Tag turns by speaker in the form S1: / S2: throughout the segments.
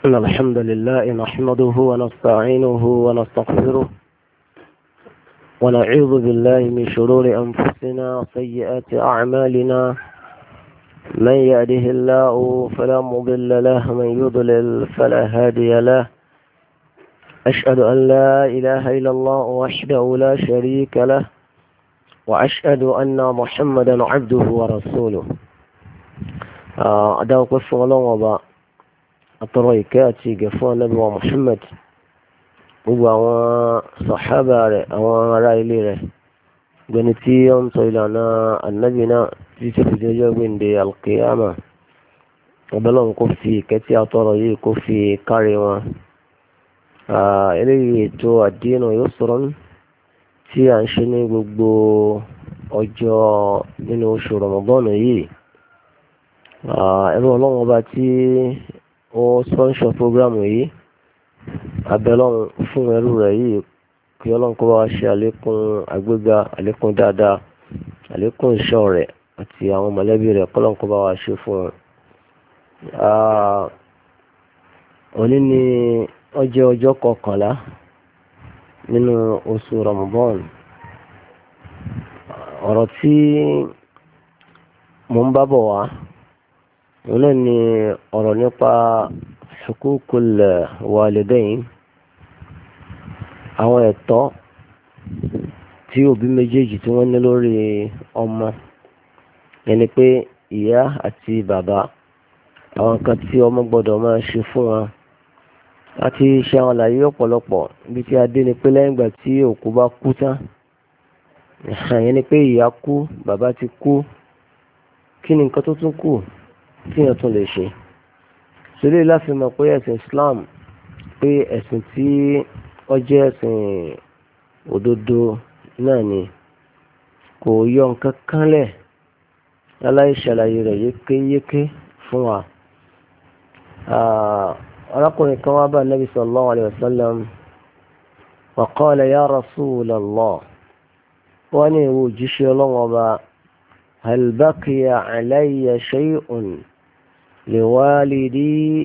S1: إن الحمد لله نحمده ونستعينه ونستغفره ونعوذ بالله من شرور أنفسنا وسيئات أعمالنا. من يهده الله فلا مضل له ومن يضلل فلا هادي له. أشهد أن لا إله إلا الله وحده لا شريك له وأشهد أن محمدا عبده ورسوله. أدعو قصة الله وبا أترى إكاتي قفوا النبي محمد وبا صحابة وراء إليه gbẹ̀nití ó ń sọ ìlànà ànábì náà títí fi jọjọ́ gbẹ̀ǹde alkiyama ọbẹ̀lọ́run kò fi ìkẹ́tí àtọ́rọ̀ yìí kò fi kárí wọn. eléyìí ètò àdínà yóò sọ̀rọ̀ tí à ń ṣe ní gbogbo ọjọ́ nínú oṣù rọmọbọ́ọ̀nù yìí. ẹ̀rọ ọlọ́run ọba tí ó sponsor program yìí abẹ́lọ́run fún ẹrú rẹ̀ yìí kí ọlọ́run kó bá wa ṣe àlékún àgbéga àlékún dáadáa àlékún ìṣọ́ rẹ̀ àti àwọn mọ̀lẹ́bí rẹ̀ kọ́lọ́run kó bá wa ṣe fún wọn. òní ni ọjọ́ kọkànlá nínú oṣù Ramadan. ọ̀rọ̀ tí mo ń bá bọ̀ wá òun náà ni ọ̀rọ̀ nípa hukukul walidain, àwọn ẹ̀tọ́ tí òbí méjèèjì tí wọ́n ní lórí ọmọ, yẹni pé ìyá àti bàbá, àwọn kan tí ọmọ gbọ́dọ̀ máa ṣe fún wọn. láti ṣe àwọn àlàyé ọ̀pọ̀lọpọ̀ ibi tí a dé ni pé lẹ́yìn ìgbà tí òkú bá kú tán, yẹni pé ìyá kú bàbá ti kú, kí ni nǹkan tó tún kù tí èèyàn tún lè ṣe. sílẹ̀ láti mọ̀ pé ẹ̀sìn Islam pé ẹ̀sìn tí ó jẹ́ ẹ̀sìn òdodo náà ni, kò yọ nǹkan kan lẹ̀ láláì ṣàlàyé rẹ̀ yékéyéké fún wa. arákùnrin kan wá bá Nabi sallallahu alayhi wa sallam wa qala ya Rasulallah, wọ́n ní ìwò òjíṣẹ́ ọlọ́wọ́ bá hal baqiya alayya shay'un liwalidi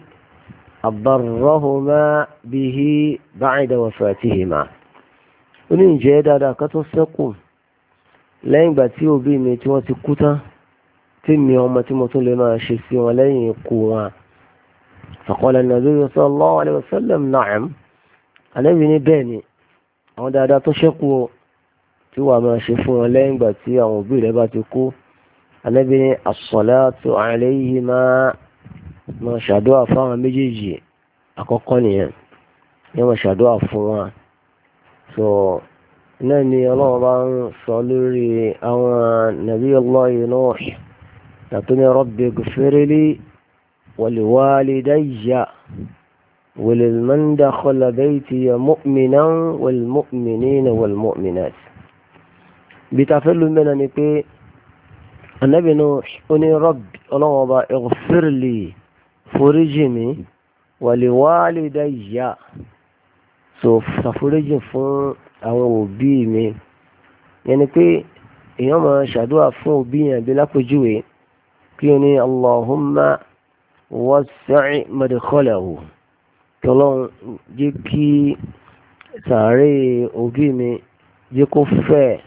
S1: abarrahuma bihi ba'da wafatihima. ó ní ǹjẹ́ dáadáa kan tó ṣẹ́kù lẹ́yìn ìgbà tí òbí mi tí wọ́n ti kú tán, tí mi ọmọ tí mo tún lè máa ṣe sí wọn lẹ́yìn ikú wọn. faqala an-nabiyyu sallallahu alayhi wa sallam na'am. Ànábì ní bẹ́ẹ̀ ni, àwọn dáadáa tó ṣẹ́kù tí wàá máa ṣe fún wọn lẹ́yìn ìgbà tí àwọn òbí rẹ̀ bá ti kú. Ànábì ní as-salatu alayhima, máa ṣàdúrà fáwọn méjèèjì àkọ́kọ́ nìyẹn, yẹn máa ṣàdúrà fún wọn. so náà ni ọlọ́run bá ń sọ lórí àwọn Nabiyullahi Nuh yàtọ̀ ní rabbi ighfirli wa liwalidayya wa liman dakhala baytiya mu'minan wal mu'minina wal mu'minat. bí ta fẹ́ lu mẹ́ta ni pé Ànábì Nuh ó ní rabbi ọlọ́run ọba ighfirli, foríjì mi, wa liwalidayya, so ṣàforíjì fún àwọn òbí mi. yẹn ni pé èèyàn máa ṣàdúrà fún òbí yẹn bí lápèjúwe kí o ní Allahumma wasi' madkhalahu, kí ọlọ́run jẹ́ kí sàárè òbí mi jẹ́ kó fẹ̀,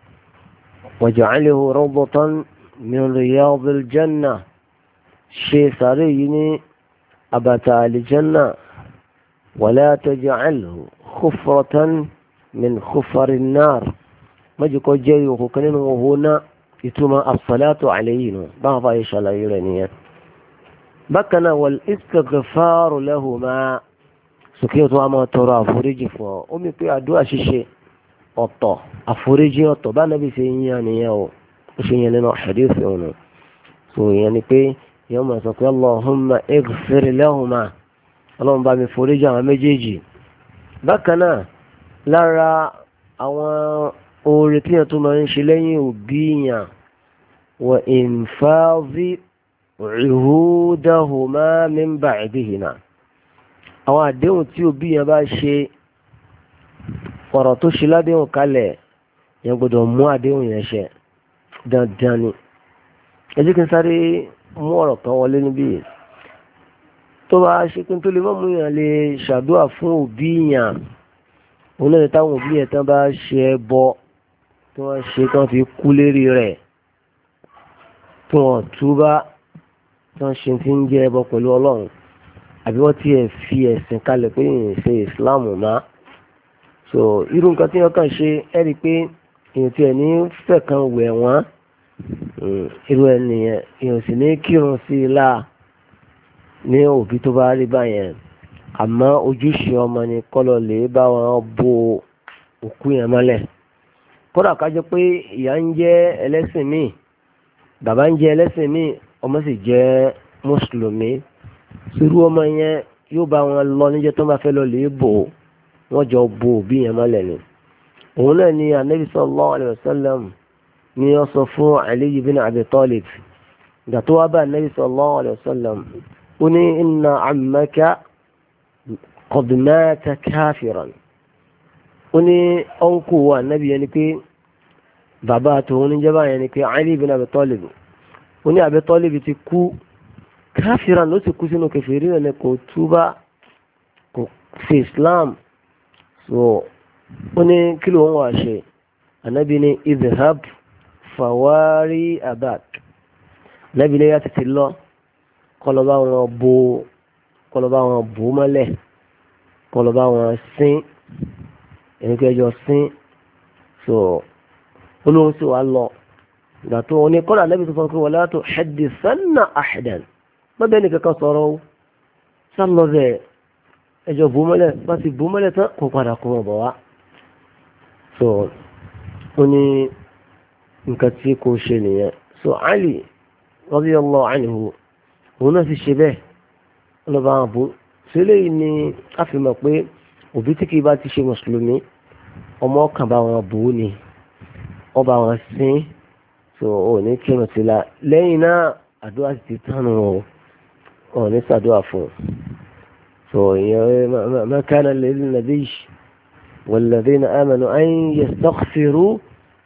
S1: waj'alhu rawdatan min riyadil janna, ṣe sàárè yìí ní àbàtà àlìjánà, wala taj'alhu khufratan min khufari an-nar, mọ́jú kọ́ jẹ́ ìhòkò kan nínú òhun náà. ìtumọ̀ as-salatu alayhi nù báwọn fàáyé ṣàlàyé rẹ̀ nìyẹn. bákan náà wal istighfaru lahuma, sókè tó wà máa tọrọ àforíjì fún ọ. ó mi pé àdúrà ṣíṣe ọ̀tọ̀, àforíjì ọ̀tọ̀, bá nàbí ṣe ń yan nìyẹn o, ó ṣe yẹn nínú hadith ọ̀nà. so ìyẹn ni pé yẹn máa sọ pé Allahumma ighfir lahuma, ọlọ́run bá mi foríjì àwọn méjèèjì. bákan náà lára àwọn oore tí yẹn tó máa ń ṣe lẹ́yìn òbí yàn, wa infadhi uhudahuma min ba'dihima, àwọn àdéhùn tí òbí yẹn bá ṣe, ọ̀rọ̀ tó ṣe ládéhùn kalẹ̀, yẹn gbọ́dọ̀ mú àdéhùn yẹn ṣẹ dandan ni. ẹ jẹ́ kí n sáré mú ọ̀rọ̀ kan wọlé níbí. tó bá ṣe pé tó lè mọ́ mú yàn lè ṣàdúrà fún òbí yàn òun náà táwọn òbí yẹn tán bá ṣe ẹbọ tí wọ́n ṣe tán fi kú lérí rẹ̀ tí wọ́n túbá tí wọ́n ṣe ti ń jẹ ẹbọ pẹ̀lú ọlọ́run àbí wọ́n ti ẹ̀ fi ẹ̀sìn kalẹ̀ pé ìyìn ṣe ìsìláàmù má so irú nǹkan tí wọ́n kàn ṣe ẹ́ rí i pé èèyàn tí ẹ̀ ní fẹ́ kan wẹ̀ wọ́n irú ẹnìyẹn èèyàn sì ní kírun sí i láà ní òbí tó bá rí báyẹn àmọ́ ojúṣe ọmọ ni kọ́lọ̀ lè bá wọn bo òkú yẹn mọ́lẹ̀ kódà ká jẹ́ pé ìyá ń jẹ́ ẹlẹ́sìn míì bàbá ń jẹ́ ẹlẹ́sìn míì ọmọ sì jẹ́ mùsùlùmí sírú ọmọ yẹn yóò bá wọn lọ níjẹ́ tó bá fẹ́ lọ lè bò wọ́n jọ bo òbí yẹn mọ́lẹ̀ ni òun náà ni anabi sallallahu alayhi wa sallam ni wọ́n sọ fún Ali ibn Abi Talib ìgbà tó wá bá anabi sallallahu alayhi wa sallam ó ní inna ammaka qad mata kafiran ó ní ọ̀nkù wa anabi yẹn ni pé bàbá tòun ní jẹ́bà yẹn ni pé Ali ibn Abi Talib ó ní Abi Talib ti kú kafiran ló ti kú sínú kèfèrí rẹ̀ kò túbá kò fi Islam so ó ní kí ló ń wà ṣe anabi ní idhhab fawari abak anabi ní yá ti lọ kọlọba wọn bò mọ́lẹ̀ kọlọba wọn sín ẹnikẹ́jọ sín so olóhùn sí wa lọ ìgbà tó wọn ní kọ́lá anabi tó fọ́n pé wala tuhaddisanna ahadan mọ́bẹ́ ní kankan sọ̀rọ̀ o sálọ bẹ́ẹ̀ ẹjọ́ bò mọ́lẹ̀ bá ti bò mọ́lẹ̀ tán kó padà kó wọn bọ̀ wá so ó ní nǹkan tí kò ṣe nìyẹn so Ali radiyallahu anhu òun náà fi ṣe bẹ́ẹ̀ ọlọ́ba àwọn àbò sílẹ̀ yìí ni a fi mọ̀ pé òbí tí kì í bá ti ṣe mùsùlùmí ọmọ ọkàn bá wọn bò ó ni ọba wọn sín so ò ní kírun sí la lẹ́yìn náà àdúrà sì ti tánu ọ̀ ní sàdúrà fún so ìyẹn ma kana lin-nabiy wal-ladhina amanu an yastaghfiru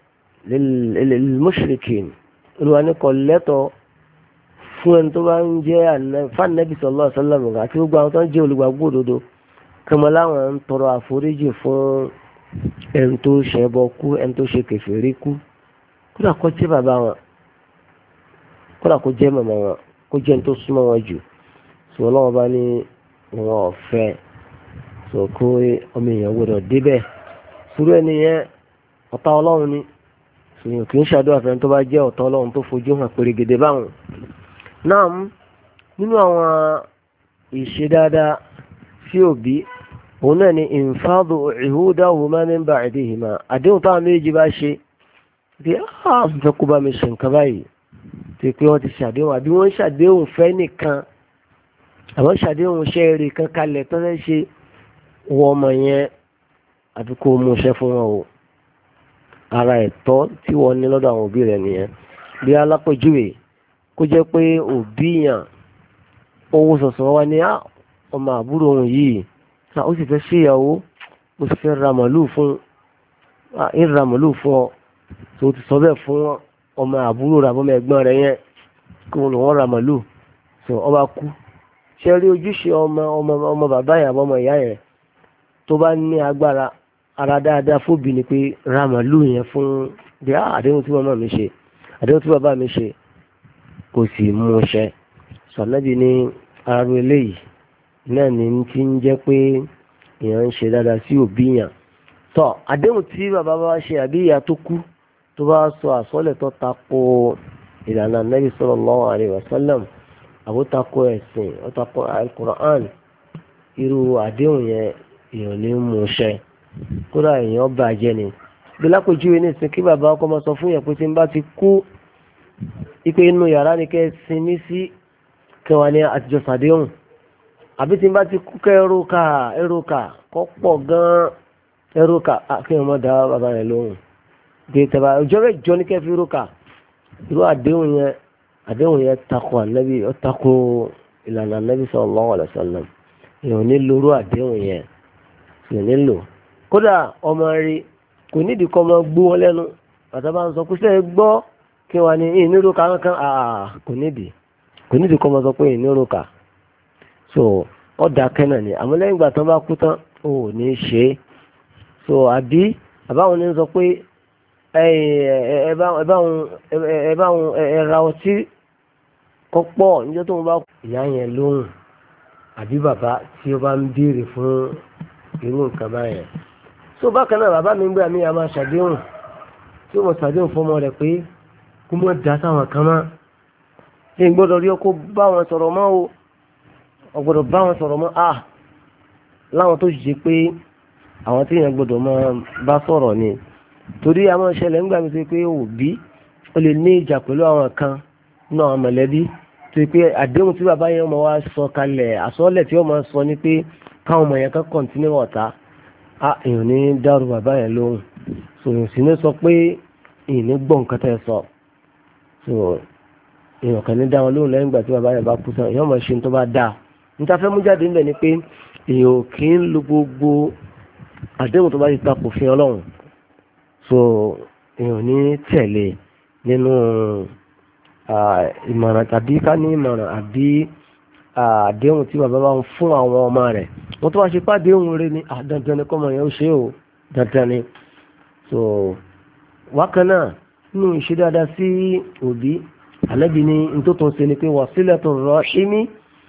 S1: lil-mushrikin olùwà ní kò lẹ́tọ̀ọ́ fún ẹni tó bá ń jẹ́ fánàbí sallallahu alaihi wasallam àti gbogbo àwọn tó ń jẹ́ olùgbàgbọ́ òdodo kọmọ láwọn ń tọrọ àforíjì fún ẹni tó ṣẹbọ kú ẹni tó ṣe kèfèrí kú kódà kó jẹ́ bàbá wọn kódà kó jẹ́ màmá wọn kó jẹ́ ẹni tó súnmọ́ wọn jù sọ ọlọ́wọ́ bá ní wọn ọ̀fẹ́ sọ kó ọmọ èèyàn gbọdọ̀ débẹ̀ sùúrù ẹni yẹn ọ̀tá ọlọ́run ni sòyìn kì í ṣàdúrà fẹ́ni tó bá jẹ́ ọ̀tá ọlọ́run tó fojú hàn pèrègèdè báwọn náà nínú àwọn ìṣe dáadáa sí òbí òun náà ni ìfádù ìhúdáhùmá min ba'dihima àdéhùn táwọn méjì bá ṣe bí fẹ́ kó bá mi ṣe nǹkan báyìí tí pé wọ́n ti ṣàdéhùn àbí wọ́n ṣàdéhùn fẹ́ nìkan àwọn ṣàdéhùn iṣẹ́ rẹ̀ kan kalẹ̀ tó fẹ́ ṣe wọ ọmọ yẹn àbí kó mú iṣẹ́ fún wọn o ara ẹ̀tọ́ tí wọ́n ní lọ́dọ̀ àwọn òbí rẹ̀ nìyẹn bí alápèjúwe kó jẹ́ pé òbí yàn owó sọ̀sọ̀ wá ní ọmọ àbúrò òun yìí ó sì fẹ́ ṣèyàwó ó sì fẹ́ ra màlúù fún ọ tó ti sọ bẹ́ẹ̀ fún ọmọ àbúrò rẹ̀ àbọ́mọ ẹ̀gbọ́n rẹ̀ yẹn kí wọ́n lò wọ́n ra màlúù tó ọba kú ṣe rí ojúṣe ọmọ bàbá yẹn àbọ́mọ ìyá yẹn tó bá ní agbára ara dáadáa fóbi ni pé ra màlúù yẹn fún bí àdéhùn tí màmá mi ṣe àdéhùn tí bàbá mi ṣe kò sì mú ṣẹ sọ̀nàbí ní aró eléyìí náà ní ti ń jẹ́ pé èèyàn ń ṣe dáadáa sí òbí yàn tọ́ àdéhùn tí bàbá bá ṣe àbí ìyá tó kú tó bá sọ àsọ́lẹ̀ tó tako ìlànà Nabi sallallahu alaihi wasallam àbó tako ẹ̀sìn ó tako al-Qur'an irú àdéhùn yẹn èèyàn ní mú ṣẹ kódà èèyàn bàjẹ́ ni bí lápòjúwe ní ìsìn kí bàbá ọkọ máa sọ fún yẹn pé tí ń bá ti kú ipe inú yàrá ni kẹ́ sinmi sí kẹwàá ní àtijọ́ sàdéhùn àbí tí n bá ti kú kẹ́ ẹrùkà kọ́ pọ̀ gan-an ẹrùkà kí wọ́n mọ̀ dá bàbá rẹ̀ lóhùn bí tẹ̀bà ọjọ́ rẹ̀ jọ ní kẹ́ fi rúkà irú àdéhùn yẹn takò ànábì ó takò ìlànà ànábì sallallahu alaihi wasallam èèyàn nílò irú àdéhùn yẹn èèyàn nílò kódà ọmọ rí kò nídìí kọ́ ọmọ gbó wọn lẹ́nu àtàbà ń sọ pé sẹ́ẹ̀ gbọ́ kí wọ́n ní ìnírúkà kankan kò nídìí kọ́ ọmọ sọ pé ìnírúkà so ọ̀dà kẹ́nà ni àmọ́ lẹ́yìn ìgbà tán bá kú tán ò ní ṣe é so àbí àbáwọn ní sọ pé ẹ báwọn ra ọtí kọ́pọ̀ níjọ́ tó ń bá ìyá yẹn lóhùn àbí bàbá tí ó bá ń béèrè fún irú nǹkan báyẹn so bákan náà bàbá mi ń gbé àmì àmà ṣàdéhùn tí ó mọ̀ ṣàdéhùn fọmọ rẹ̀ pé kó mọ̀ dá sáwọn kan mọ́ ṣé n gbọ́dọ̀ rí ọkọ bá wọn sọ̀rọ̀ mọ́ o ọgbọ́dọ̀ bá wọn sọ̀rọ̀ mọ́ láwọn tó ṣe pé àwọn tí èèyàn gbọ́dọ̀ máa bá sọ̀rọ̀ ni torí àwọn ìṣẹ̀lẹ̀ ńgbà mi ṣe pé òbí ó lè ní ìjà pẹ̀lú àwọn kan náà àwọn mọ̀lẹ́bí tó pé àdéhùn tí bàbá yẹn máa wá sọ kalẹ̀ àsọ́lẹ̀ tí ó máa sọ ni pé káwọn ọmọ yẹn kan kọ̀ǹtínú ọ̀tá èèyàn ní dárú bàbá yẹn lóhùn sòrò sí ní sọ pé èèyàn ní gbọ́ nǹkan tẹ́ sọ so èèyàn kan ní dá wọn lóhùn lẹ́yìn ìgbà tí bàbá yẹn bá kú tán èèyàn máa ṣe tó bá dáa níta fẹ́ mú jáde níbẹ̀ ni pé èèyàn kì í lo gbogbo àdéhùn tó bá ti takò fi Ọlọ́run so èèyàn ní tẹ̀lé nínú ìmọ̀ràn tàbí ká ní ìmọ̀ràn àbí àdéhùn tí bàbá bá ń fún àwọn ọmọ rẹ̀ wọ́n tó wá ṣe pàdéhùn rẹ̀ ní dandan ni kọ́mọ yẹn ó ṣe o dandan ni so wákan náà nínú ìṣe dáadáa sí òbí Ànábì ní ntótó ṣe ni pé wasilatu rahimi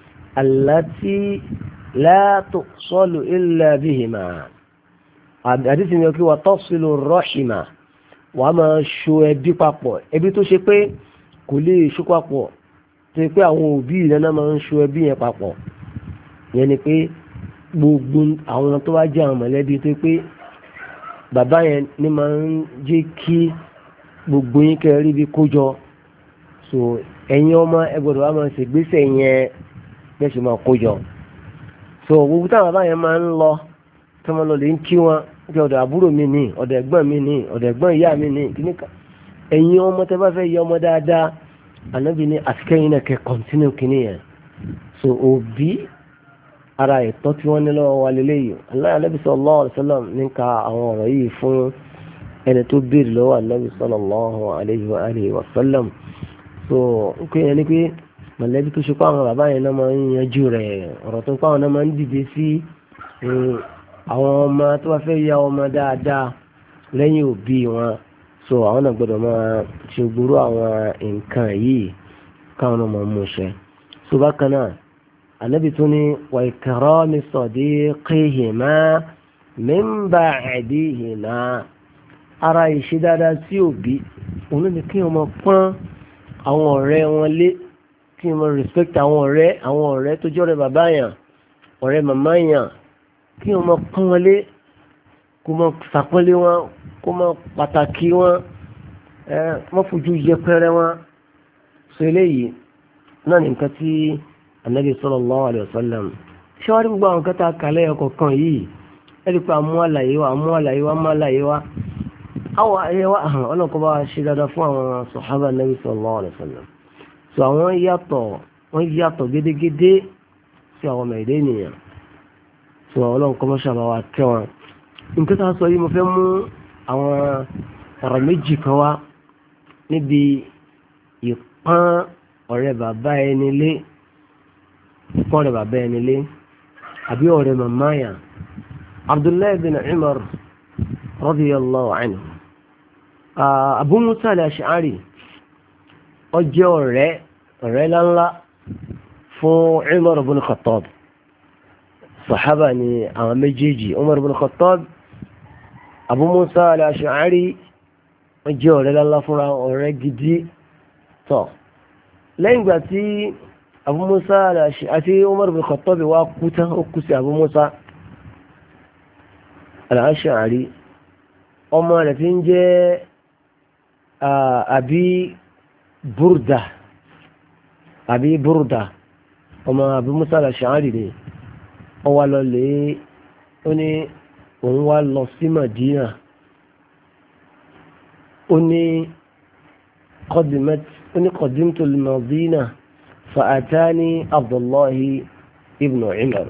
S1: allati la tusalu illa bihima àdísì ni kí wà tasilu rahima wà á máa ṣo ẹbí papọ̀ ẹbí tó ṣe pé kò lè ṣó papọ̀ tó pé àwọn òbí ìlànà máa ń ṣo ẹbí yẹn papọ̀ yẹn ni pé gbogbo àwọn tó bá jẹ́ àwọn mọ̀lẹ́bí tó pé bàbá yẹn ní máa ń jẹ́ kí gbogbo yín kẹ́ rí bí kójọ so ẹ̀yin ọmọ ẹ gbọ́dọ̀ wá máa ṣègbésẹ̀ yẹn bẹ́ẹ̀ ṣe máa kójọ so gbogbo táwọn bàbá yẹn máa ń lọ tí wọ́n lọ lè ń kí wọn kí ọ̀dọ̀ àbúrò mi ní ọ̀dọ̀ ẹ̀gbọ́n mi ní ọ̀dọ̀ ẹ̀gbọ́n ìyá mi ní kíníkà ẹ̀yin ọmọ tẹ́ bá fẹ́ yẹ ọmọ dáadáa Ànábì ní àtikẹ́yìn náà kẹ́ kọ́ntínú kìíní yẹn so òbí ara ẹ̀tọ́ tí wọ́n ní lọ́wọ́ wa lélẹ́yìí Ànábì sallallahu alaihi wasallam níka àwọn ọ̀rọ̀ yìí fún ẹni tó béèrè lọ́wọ́ Ànábì sallallahu alaihi wasallam so ń pè yẹn ni pé mọ̀lẹ́bí tó ṣe pé àwọn bàbá yẹn náà máa ń yanjú rẹ̀ ọ̀rọ̀ tó ń pa àwọn náà máa ń dìde sí àwọn ọmọ tó bá fẹ́ ya ọmọ dáadáa lẹ́yìn òbí wọn so àwọn náà gbọ́dọ̀ máa ṣe gbúrú àwọn nǹkan yìí káwọn náà máa mú ṣe so bákan náà Ànábì tún ní wa ikrami sadiqihima min ba'dihima ara ìṣe dáadáa sí òbí òun ní kí wọ́n máa pọ́n àwọn ọ̀rẹ́ wọn lé kí wọ́n máa respect àwọn ọ̀rẹ́ tó jọ́rẹ́ bàbá yàn ọ̀rẹ́ màmá yàn kí wọ́n máa pọ́n wọn lé kó máa ṣàpọ́nlé wọn kó máa pàtàkì wọn wọ́n fojú yẹpẹrẹ wọn so eléyìí náà ní nǹkan tí Ànábì sallallahu alaihi wasallam ṣé wàá rí gbogbo àwọn nǹkan tá a kàlẹ́ ọkọ̀ kan yìí ẹ̀rí pé àmú àlàyé wa àwọn ayé wa ọlọ́kọ̀ bá ṣe dáadáa fún àwọn sàhábà Ànábì sallallahu alaihi wasallam so àwọn wọ́n yàtọ̀ gédégédé sí àwọn ọmọ èdè ènìyàn so ọlọ́run kọ́ mọ́ṣá bá wa tẹ́ wọn nǹkan tá a sọ yìí mo fẹ́ mú àwọn ọ̀rọ̀ méjì kan wá níbi ìpọ́n ọ̀rẹ́ bàbá ẹni lé àbí ọ̀rẹ́ màmá yàn Abdullahi bin Umar radiyallahu anhu Abu Musa al-Ash'ari ó jẹ́ ọ̀rẹ́ ńláńlá fún Umar ibn Khattab sàhábà ni àwọn méjèèjì Umar ibn Khattab Abu Musa al-Ash'ari wọ́n jẹ́ ọ̀rẹ́ ńláńlá fúnra ọ̀rẹ́ gidi tọ̀ lẹ́yìn ìgbà tí Abu Musa àti Umar ibn Khattab wá kú tán ó kú sí Abu Musa al-Ash'ari ọmọ rẹ̀ tí ń jẹ́ Abi Burda ọmọ Abu Musa al-Ash'ari ni ó wá lọ lè ó ní òun wá lọ sí Madina ó ní qadimtu al-Madina fa'atani Abdullahi ibn Umar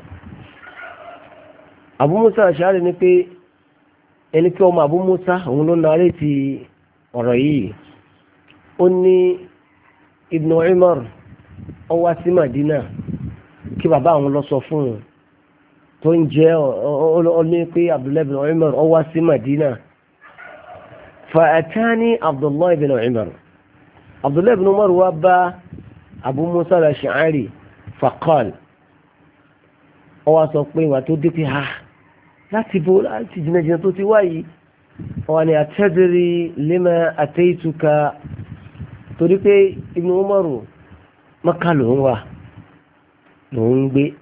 S1: Abu Musa al-Ash'ari ní pé ẹni pé ọmọ Abu Musa òun ló narí ti ọ̀rọ̀ yìí ó ní Ibn Umar ó wá sí Madina kí bàbá àwọn lọ sọ fún un tó ń jẹ́ ọ ní pé Abdullahi bin Umar ó wá sí Madina fa'atani Abdullahi bin Umar Abdullahi bin Umar wá bá Abu Musa al-Ash'ari faqal ó wá sọ pé ìwà tó dé pé ha láti bó láti jìnnàjìnnà tó ti wáyìí wọ́n ni atadri lima ataituka torí pé Ibn Umar Mákà ló ń wà ló ń gbé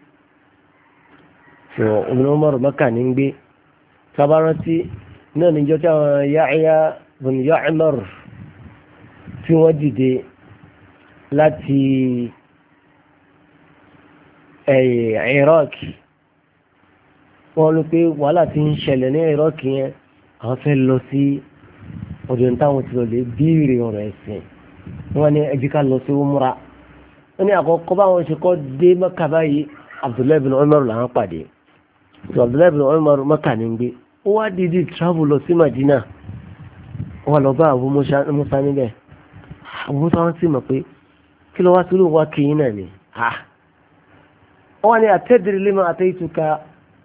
S1: so Ibn Umar Mákà ní ń gbé sábàrántí náà níjọ́ tí àwọn Yahya bin Ya'mar tí wọ́n dìde láti Iraq wọ́n ló pé wàhálà tí ń ṣẹlẹ̀ ní Iraq yẹn àwọn fẹ́ lọ sí ọdún táwọn ti lọ lè bíire ọ̀rọ̀ ẹ̀sìn wọ́n ní ẹjí ká lọ sí umra wọ́n ní àkọ́kọ́ báwọn ṣe kọ́ dé Mákà báyìí Abdullahi bin Umar làwọn pàdé so Abdullahi bin Umar Mákà ní gbé ó wá dídí travel lọ sí Madina wọ́n lọ bá Abu Musa níbẹ̀ Abu Musa wọn sì mọ̀ pé kí ló wá sí olóhùn wá kéyìn náà ni wọ́n ní atadri lima ataituka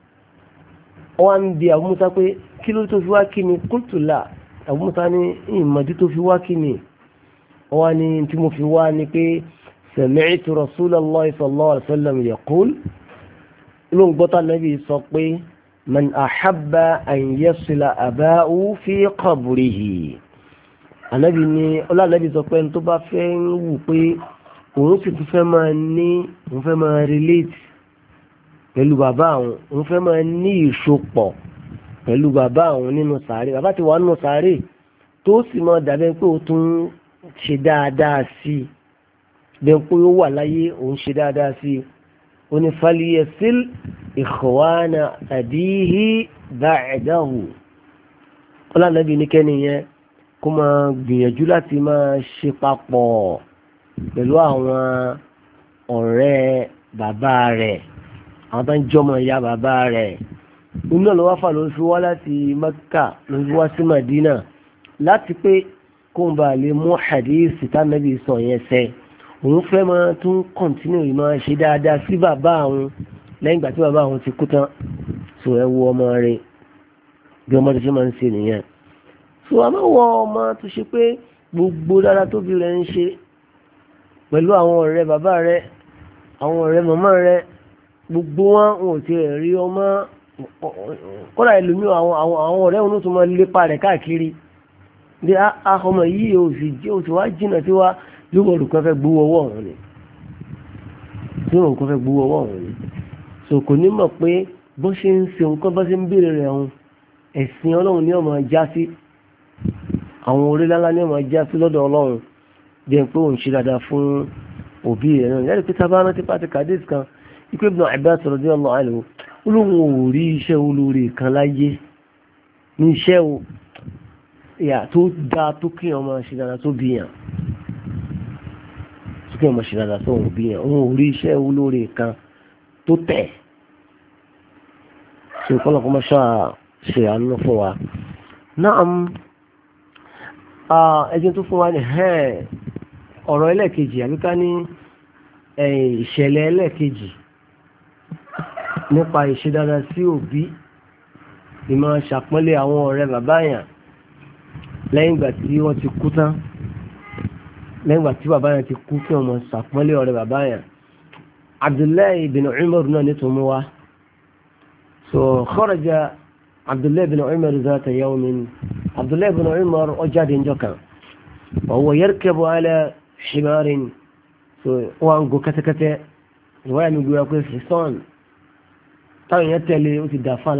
S1: wọ́n ń bi Abu Musa pé kí ló tó fi wá kí ni qultu la Abu Musa ní ìmọ̀dí tó fi wá kí ni wọ́n ní tí mo fi wá ní pé sami'tu Rasulullahi sallallahu alaihi wasallam yaqul ló ń gbọ́tà Nabi sọ pé man ahabba an yasila aba'u fi qabrihi Ànábì ní Ànábì sọ pé tó bá fẹ́ ń wù pé òun sì tún fẹ́ máa ní òun fẹ́ máa relate pẹ̀lú bàbá àwọn òun fẹ́ máa ní ìṣopọ̀ pẹ̀lú bàbá àwọn nínú sàárè bàbá ti wà nínú sàárè tó sì máa dàbẹ́ pé ó tún ṣe dáadáa sí i bẹ́ẹ̀ pé ó wà láyé òun ṣe dáadáa sí i ó ní falyasil ikhwana abihi ba'dahu Ànábì ní kẹ́ni yẹn kó máa gbìyànjú láti máa ṣe papọ̀ pẹ̀lú àwọn ọ̀rẹ́ bàbá rẹ̀ àwọn tó ń jọmọ ìyá bàbá rẹ̀ inú ọ̀nà wáfà ló fi wá láti Mẹ́kà ló fi wá sí Madina láti pé kó ń bá lè mú hadisi tánàbí sọ yẹn sẹ́ òun fẹ́ máa tún kọ̀ntínú ìmọ̀ ṣe dáadáa sí bàbá àwọn lẹ́yìn ìgbà tí bàbá àwọn ti kú tán so ẹ wo ọmọ rẹ̀ bí ọmọ tó ṣe máa ń ṣe nìyẹn so a máa wọ ọmọ tó ṣe pé gbogbo dáadáa tóbi rẹ̀ ń ṣe pẹ̀lú àwọn ọ̀rẹ́ bàbá rẹ̀ àwọn ọ̀rẹ́ màmá rẹ̀ gbogbo wọn ò ti rí ọmọ kọ́lá ìlúmí àwọn ọ̀rẹ́ wọn tó máa lépa rẹ̀ káàkiri bí ọmọ yìí ò sì wá jìnà tí wá yóò olùkọ́ fẹ́ gbówó ọwọ́ wọn ni tí wọn kọ́ fẹ́ gbówó ọwọ́ wọn ni so kò ní mọ̀ pé bó ṣe ń ṣe nǹkan bó ṣe ń béèrè rẹ̀ ọ̀hún ẹ̀sìn ọlọ́run ní ọmọ já sí àwọn orí lálá ní ọmọ já sí lọ́dọ̀ ọlọ́run bí ẹn pé òun ṣe dáadáa fún òbí rẹ̀ náà yẹ́rì pé tábà rántí pàtí kàdís kan ikú Ibn Abbas radiyallahu anhu olóhùn ò rí iṣẹ́ olóore kan láyé ní iṣẹ́ ìyà tó dáa tó kí ọmọ ṣe dáadáa tó bí yàn tó kí ọmọ ṣe dáadáa tó òun bí yàn òun ò rí iṣẹ́ olóore kan tó tẹ̀ ṣe kọ́lọ̀kọ́ mọ́ ṣáà ṣe àánú fún wa náà ẹjẹ́ tó fún wa ní ọ̀rọ̀ ẹlẹ́ẹ̀kejì àbíká ní ìṣẹ̀lẹ̀ ẹlẹ́ẹ̀kejì nípa ìṣedára sí òbí ìmọ̀ ṣàpọ́nlé àwọn ọ̀rẹ́ bàbá yàn lẹ́yìn ìgbà tí wọ́n ti kú tán lẹ́yìn ìgbà tí bàbá yàn ti kú kí wọ́n mọ̀ ṣàpọ́nlé ọ̀rẹ́ bàbá yàn Abdullahi bin Umar náà ní tòun wá so kharaja Abdullahi bin Umar zata yawmin Abdullahi bin Umar ọjáde njọ́ kan wa huwa yarkabu ala himarin so wọ́n go kẹ́tẹ́kẹ́tẹ́ ìwáyà mi gbé ọkọ̀ ìfìsàn táwọn èèyàn tẹ̀lé ó ti dàfà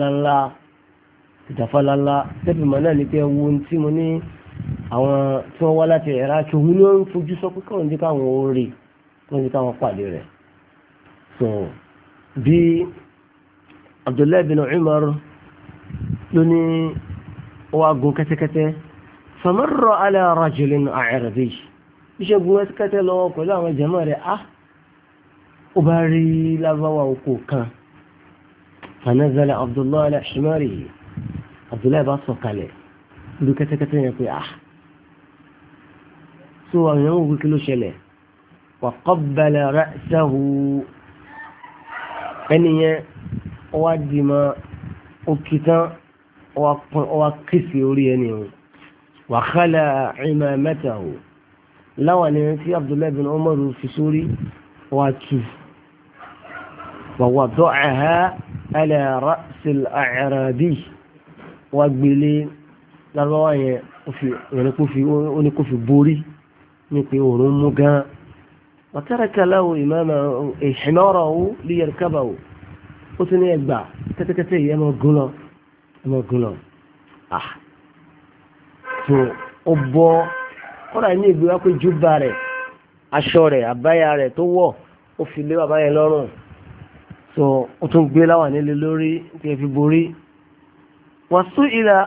S1: lánlá tẹ́bí mọ̀ náà ní pé wo tí mo ní àwọn tí wọ́n wá láti ẹ̀rá kí òun ló ń fojú sọ pé káwọn jẹ́ káwọn orí tó ń jẹ́ káwọn pàdé rẹ̀ so bí Abdullahi bin Umar ló ní wá gun kẹ́tẹ́kẹ́tẹ́ famarra ala rajulin a'rabi iṣẹ́ gun kẹ́tẹ́kẹ́tẹ́ lọ pẹ̀lú àwọn jàmáà rẹ̀ ó bá rí lábáwá oko kan fanazala Abdullahi ala himarihi Abdullahi bá sọ̀kalẹ̀ lórí kẹ́tẹ́kẹ́tẹ́ yẹn pé so àwọn èèyàn wò kí ló ṣẹlẹ̀ wa qabbala ra'sahu ẹni yẹn ó wá di ma ó kì tán ó wá kìsì orí ẹni o wa khala imamatahu láwọn ẹni tí Abdullahi bin Umar fi sórí wá tù wa wada'aha ala ra'sil a'rabi wá gbélé lárọ́wọ́ yẹn ó ní kó fi borí ní pé òun mú gan wa taraka lahu himarahu liyarkabahu ó tún ní ẹgbà kẹ́tẹ́kẹ́tẹ́ yìí ẹmọ gún lọ tó ó bọ́ kọ́nà ní ìgbé wá pé júbà rẹ̀ aṣọ rẹ̀ àbáyà rẹ̀ tó wọ̀ ó fi lé bàbá yẹn lọ́rùn tó ó tún gbé láwà nílé lórí tí ẹ fi borí wasu'ila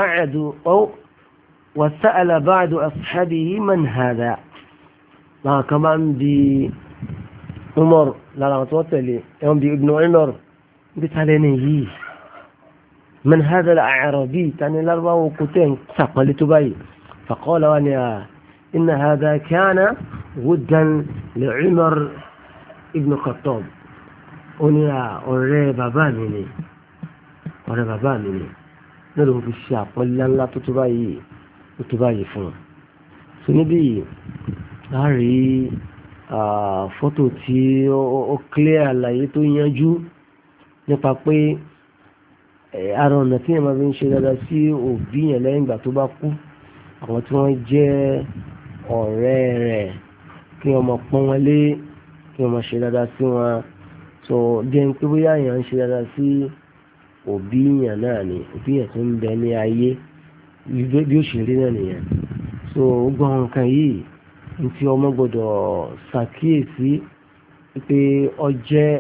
S1: ba'du ashabihi man hadha máa kan máa ń bi Umar lára àwọn tó tẹ̀lé ẹ̀wọ̀n bí Ibn Umar bí tálẹ́ ní yìí man hadha al-a'rabi tani lárúbáwò kò tẹ̀ ń sàpọ̀lẹ́ tó báyìí faqala wa ni inna hadha kana wuddan li Umar ibn Khattab ó ní ọ̀rẹ́ bàbá mi ni náà ló fi ṣe àpọ́nlé ńlá tó báyìí fún un so níbí láàrí fọ́tò tí ó clear àlàyé tó yanjú nípa pé ara ọ̀nà tí ẹ̀mọ́ fi ń ṣe dáadáa sí òbí yẹn lẹ́yìn ìgbà tó bá kú àwọn tí wọ́n jẹ́ ọ̀rẹ́ rẹ̀ kí wọ́n máa pọ́n wọn lé kí wọ́n máa ṣe dáadáa sí wọn so díẹ̀ ń pé bóyá èèyàn ń ṣe dáadáa sí òbí yẹn náà ni òbí yẹn tó ń bẹ ní ayé bí ó ṣe rí náà nìyẹn so gbọ́n nǹkan yìí ní tí ọmọ gbọ́dọ̀ ṣàkíyèsí pé ó jẹ́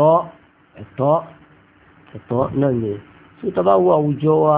S1: ẹ̀tọ́ náà ni tí tá bá wo àwùjọ wa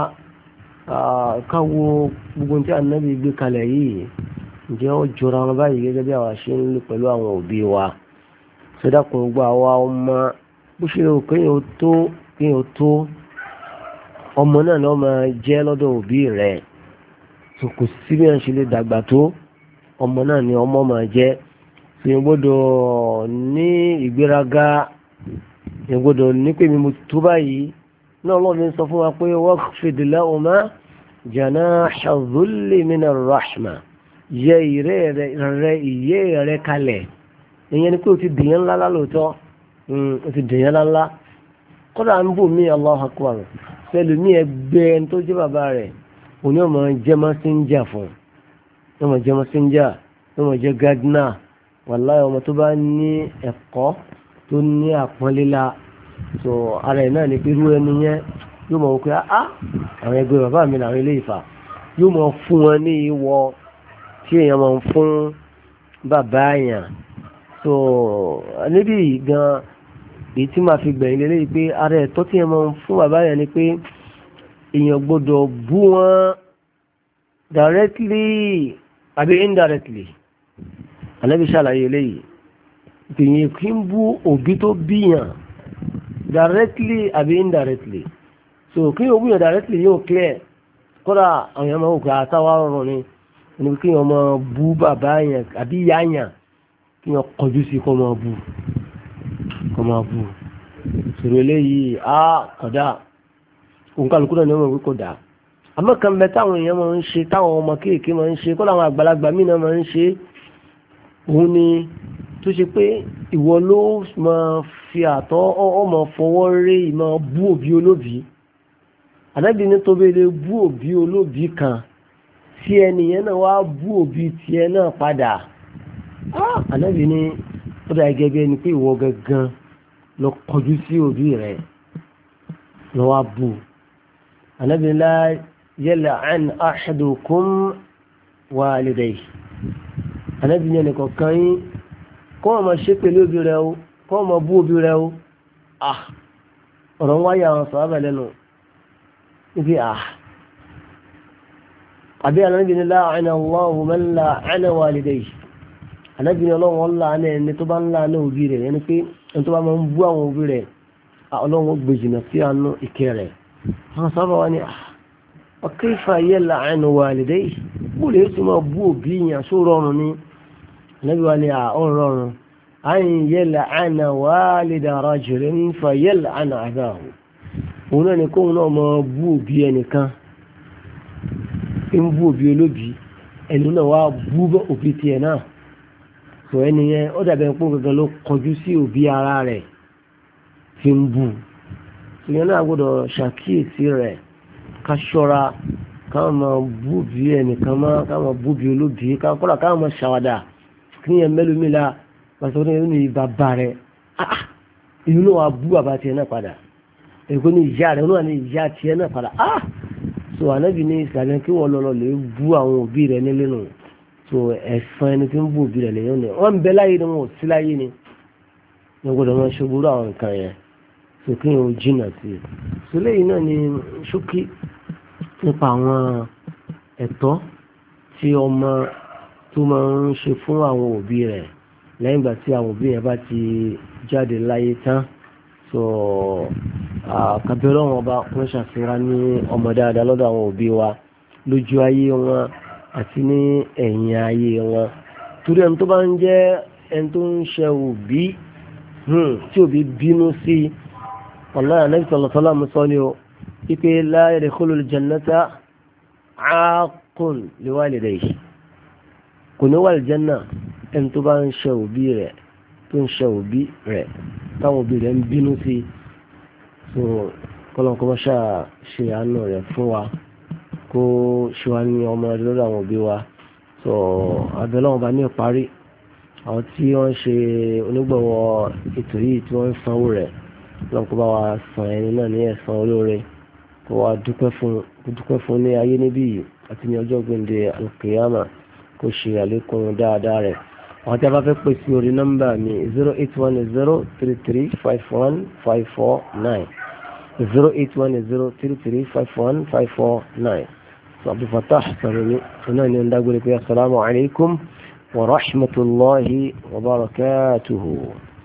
S1: káwo gbogbo tí Ànábì gbé kalẹ̀ yìí ǹjẹ́ ó jọra wọn báyìí gẹ́gẹ́ bí àwa ṣe ń lò pẹ̀lú àwọn òbí wa sọdákùn gbọ́ àwa ọmọ bó ṣe lè kéèyàn tó ọmọ náà ló máa jẹ́ lọ́dọ̀ òbí rẹ̀ so kò sí bí wọ́n ṣe lè dàgbà tó ọmọ náà ni ọmọ máa jẹ́ èèyàn gbọ́dọ̀ ní ìgbéraga èèyàn gbọ́dọ̀ ní pé mi mo tó báyìí náà lọ́ọ̀ sọ fún wa pé wakhfid lahuma janaha dhulli minar rahma yẹ ìyẹ́ rẹ̀ kalẹ̀ ìyẹn ni pé o ti dìyàn ńlá lálòótọ́ o ti dìyàn ńlá kọ́dà ń bò mí Allahu Akbar pẹ̀lú ní ẹgbẹ́ ẹni tó jẹ́ bàbá rẹ̀ òní ọmọ jẹ́ mọ́síńjà fún ọmọ jẹ́ mọ́síńjà ọmọ jẹ́ gádínà wàláhì ọmọ tó bá ní ẹ̀kọ́ tó ní àpọ́nlélá tó ara ẹ̀ náà ní pé irú ẹni yẹn yóò mọ̀ wípé àwọn ẹgbẹ́ bàbá mi làwọn ilé ìfà yóò mọ̀ fún wọn ní ìwọ tí èèyàn máa ń fún bàbá àyàn so níbi gan èyí tí màá fi gbẹ̀yìn lélẹ́yìí pé ara ẹ̀tọ́ tí èèyàn máa ń fún bàbá àyàn ni pé èèyàn gbọ́dọ̀ bú wọn directly àbí indirectly Ànábì ṣàlàyé eléyìí èèyàn kì í bú òbí tó bíyàn directly àbí indirectly so kí yóò búyàn directly yóò clear kódà àwọn èèyàn máa ń kó àtàwọn ọ̀rọ̀ ni ẹni kí yóò máa bú bàbá yẹn àbí ìyá yẹn kí yóò kọjú sí kó máa bú sọ̀rọ̀ eléyìí kódà òǹkàlùkù náà ni wọ́n wí kódà àmọ́ kan bẹ táwọn èèyàn máa ń ṣe táwọn ọmọ kéèké máa ń ṣe kódà àwọn àgbàlagbà míì náà máa ń ṣe òun ni tó ṣe pé ìwọ ló máa fi àtọ́ ọmọ fọwọ́ rí ìmọ̀ bú òbí olóbí Ànábì ní tó bẹ́ẹ̀ lè bú òbí olóbí kan tí ẹnìyẹn náà wá bú òbí tiẹ̀ náà padà Ànábì ní ó dà gẹ́gẹ́ ni pé ìwọ gangan lọ kọjú sí òbí rẹ̀ lọ wá bú Ànábì la yal'an ahadukum walidayhi Ànábì ní ẹnìkan kan yín kọ́ ọmọ ṣe pẹ̀lú òbí rẹ̀ o kọ́ ọmọ bú òbí rẹ̀ o ọ̀rọ̀ ń wáyé àwọn sọ̀rọ̀ lẹ́nu ibi àbí Ànábì ní la'ana Allahu man la'ana walidayhi Ànábì ní ọlọ́run ńlá ní ẹni tó bá ńlá ní òbí rẹ̀ ẹni pé ẹni tó bá máa ń bú àwọn òbí rẹ̀ ọlọ́run gbé jìnà sí àánú ìkẹ́ rẹ̀ àwọn sọ̀rọ̀ wa ni kayfa yal'anu walidayhi bó lè tún máa bú òbí yàn só rọrùn ni Ànábì wa ni ọ̀rọ̀rùn an yal'ana walida rajulin fa yal'ana abahu òun náà ni kóun náà mọ bú òbí ẹnìkan ń bú òbí olóbi ẹni náà wá bú òbí tiẹ̀ náà sọ ẹni yẹn ó dàbẹ̀ pé gangan ló kọjú sí òbí ara rẹ̀ fi ń bú ìyẹn náà gbọ́dọ̀ ṣàkíyèsí rẹ̀ ká ṣọ́ra káwọn máa bú òbí ẹnìkan mọ́ káwọn bú òbí olóbi káwọn máa ṣàwàdà kí yẹn mẹ́lòmíla pàṣẹ wọn ní bàbá rẹ̀ ìlú náà wá bú bàbá tiẹ̀ náà padà èkó ní ìyá rẹ̀ náà ní ìyá tiẹ̀ náà padà so ànábì ní ìsàlẹ̀ kí wọ́n lọ lè bú àwọn òbí rẹ̀ nílé nù so ẹ̀fọn ẹni tí ń bú òbí rẹ̀ lẹ́yìn ni wọ́n ń bẹ láyé ni wọn ò sí láyé ni wọ́n gbọ́dọ̀ máa ṣògbóró àwọn nǹkan yẹn so kí yẹn ò jìnnà sí i so lẹ́yìn náà ni ṣókí nípa àwọn ẹ̀tọ́ tí ọmọ tó máa ń ṣe fún àwọn òbí rẹ̀ lẹ́yìn ìgbà tí àwọn òbí yẹn bá ti jáde láyé tán so kàbẹ̀rẹ̀ wọn bá kún ṣàfihàn ní ọmọ dáadáa lọ́dọ̀ àwọn òbí wa lójú ayé wọn àti ní ẹ̀yìn ayé wọn torí ẹni tó bá ń jẹ́ ẹni tó ń ṣe òbí tí òbí bínú sí wallahi Ànábì sallallahu alaihi wasallam sọ ni o wípé la yadkhulul jannata aaqun liwalidayhi kò ní wà lìjánà ẹni tó bá ń ṣe òbí rẹ̀ tó ń ṣe òbí rẹ̀ táwọn òbí rẹ̀ ń bínú sí so kọ́lọ́nkọ́ bá ṣáà ṣe àánú rẹ̀ fún wa kó ṣe wá ní ọmọ rẹ̀ lọ́dọ̀ àwọn òbí wa so abẹ́lọ́wọ́n bá ní ìparí àwọn tí wọ́n ṣe onígbọ̀wọ́ ètò yìí tí wọ́n ń sanwó rẹ̀ lọ́nkọ́ bá wa san ẹni náà ní ẹ̀san olóore kó wa dúpẹ́ fún ní ayé níbí àti ní ọjọ́ gbèǹde alkiyama kó ṣe àlékún dáadáa rẹ̀ àwọn tí a bá fẹ́ pè sí orí nọ́mbà mi 08103351549 08103351549 so Abdul Fattah Sarumi náà ni ó ń dágbére pé assalamu alaikum wa rahmatullahi wa barakatuhu.